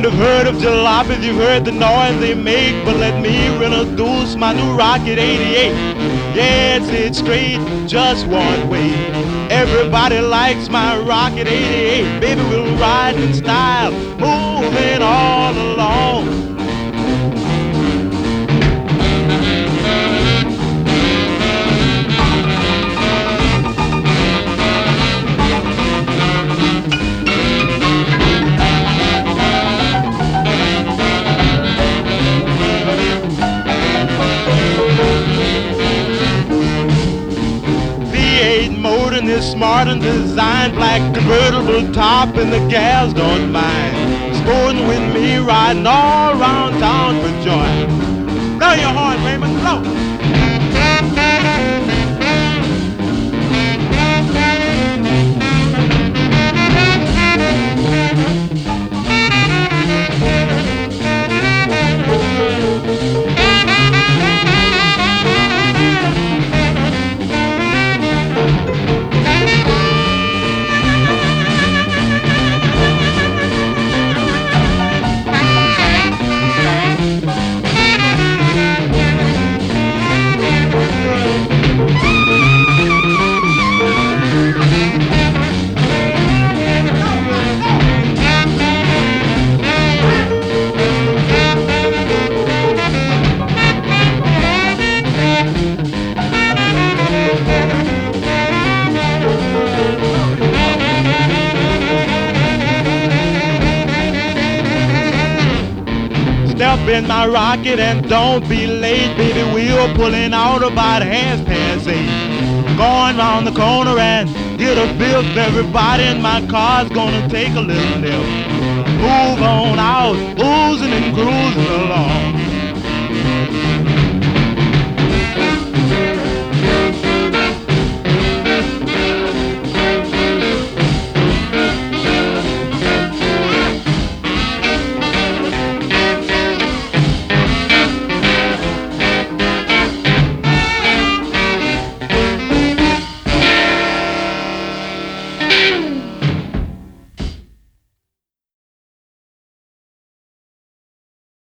would have heard of jalopies, you've heard the noise they make, but let me introduce my new Rocket 88. Yes, it's straight, just one way. Everybody likes my Rocket 88. Baby, we'll ride in style, moving all along. Motor is smart and designed, black convertible top, and the gals don't mind sporting with me, riding all around town for joy. Blow your horn, Raymond, blow. Step in my rocket and don't be late, baby. We're pulling out about past 8. Going round the corner and get a fifth. Everybody in my car's gonna take a little nip. Move on out, oozing and cruising along.